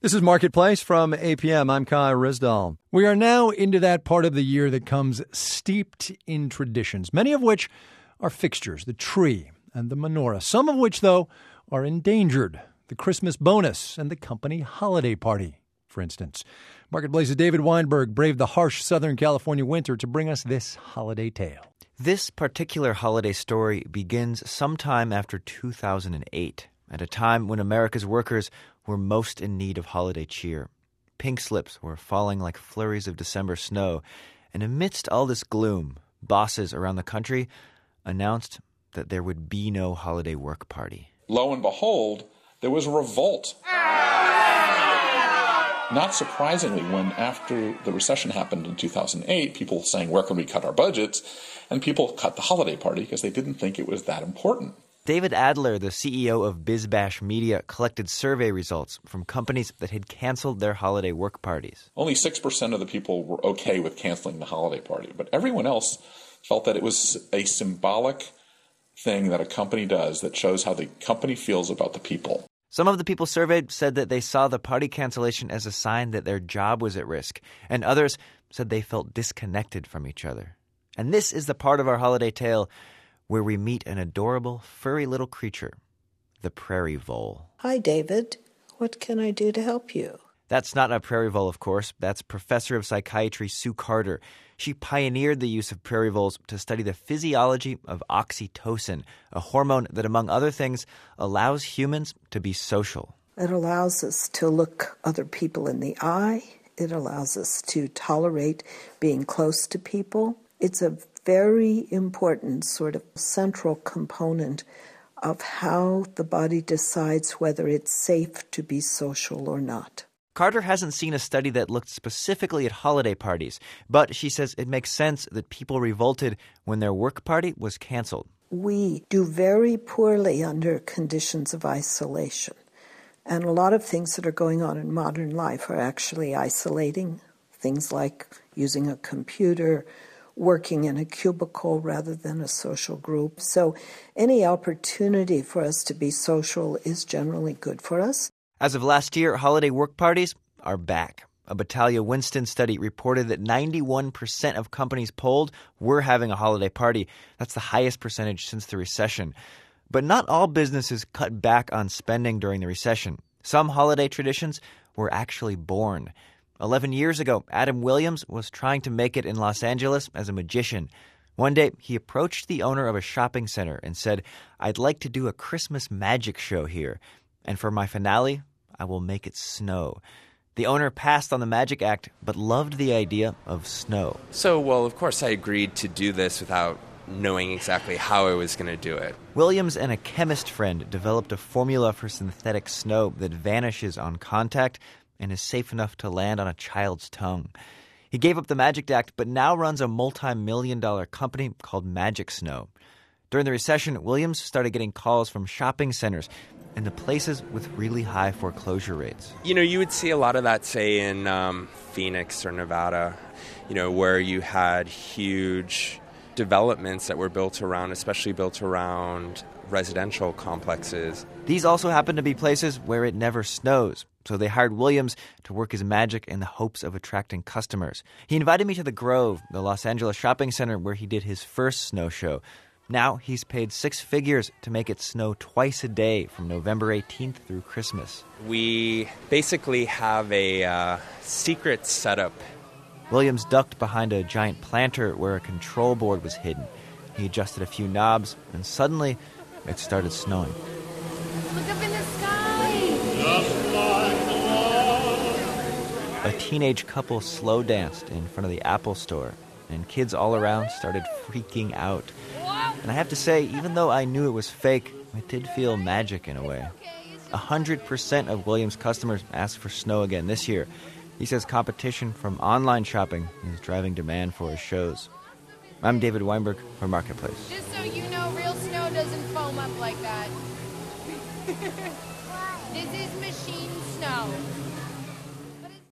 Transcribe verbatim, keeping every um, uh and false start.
This is Marketplace from A P M. I'm Kai Rizdal. We are now into that part of the year that comes steeped in traditions, many of which are fixtures, the tree and the menorah, some of which, though, are endangered, the Christmas bonus and the company holiday party, for instance. Marketplace's David Weinberg braved the harsh Southern California winter to bring us this holiday tale. This particular holiday story begins sometime after two thousand eight, at a time when America's workers were most in need of holiday cheer. Pink slips were falling like flurries of December snow, and amidst all this gloom, bosses around the country announced that there would be no holiday work party. Lo and behold, there was a revolt. Not surprisingly, when after the recession happened in two thousand eight, people saying, where can we cut our budgets? And people cut the holiday party because they didn't think it was that important. David Adler, the C E O of BizBash Media, collected survey results from companies that had canceled their holiday work parties. Only six percent of the people were okay with canceling the holiday party, but everyone else felt that it was a symbolic thing that a company does that shows how the company feels about the people. Some of the people surveyed said that they saw the party cancellation as a sign that their job was at risk, and others said they felt disconnected from each other. And this is the part of our holiday tale where we meet an adorable, furry little creature, the prairie vole. Hi, David. What can I do to help you? That's not a prairie vole, of course. That's Professor of Psychiatry Sue Carter. She pioneered the use of prairie voles to study the physiology of oxytocin, a hormone that, among other things, allows humans to be social. It allows us to look other people in the eye. It allows us to tolerate being close to people. It's a very important sort of central component of how the body decides whether it's safe to be social or not. Carter hasn't seen a study that looked specifically at holiday parties, but she says it makes sense that people revolted when their work party was canceled. We do very poorly under conditions of isolation. And a lot of things that are going on in modern life are actually isolating. Things like using a computer, working in a cubicle rather than a social group. So any opportunity for us to be social is generally good for us. As of last year, holiday work parties are back. A Battaglia Winston study reported that ninety-one percent of companies polled were having a holiday party. That's the highest percentage since the recession. But not all businesses cut back on spending during the recession. Some holiday traditions were actually born. Eleven years ago, Adam Williams was trying to make it in Los Angeles as a magician. One day, he approached the owner of a shopping center and said, "I'd like to do a Christmas magic show here. And for my finale, I will make it snow." The owner passed on the magic act, but loved the idea of snow. So, well, of course I agreed to do this without knowing exactly how I was going to do it. Williams and a chemist friend developed a formula for synthetic snow that vanishes on contact and is safe enough to land on a child's tongue. He gave up the magic act, but now runs a multi-million dollar company called Magic Snow. During the recession, Williams started getting calls from shopping centers and the places with really high foreclosure rates. You know, you would see a lot of that, say, in um, Phoenix or Nevada, you know, where you had huge developments that were built around, especially built around residential complexes. These also happen to be places where it never snows. So they hired Williams to work his magic in the hopes of attracting customers. He invited me to the Grove, the Los Angeles shopping center where he did his first snow show. Now he's paid six figures to make it snow twice a day from November eighteenth through Christmas. We basically have a uh, secret setup. Williams ducked behind a giant planter where a control board was hidden. He adjusted a few knobs, and suddenly it started snowing. Look up in the sky! Just like the Lord. A teenage couple slow danced in front of the Apple store, and kids all around started freaking out. And I have to say, even though I knew it was fake, it did feel magic in a way. A hundred percent of Williams' customers asked for snow again this year. He says competition from online shopping is driving demand for his shows. I'm David Weinberg for Marketplace. Just so you know, real snow doesn't foam up like that. This is machine snow.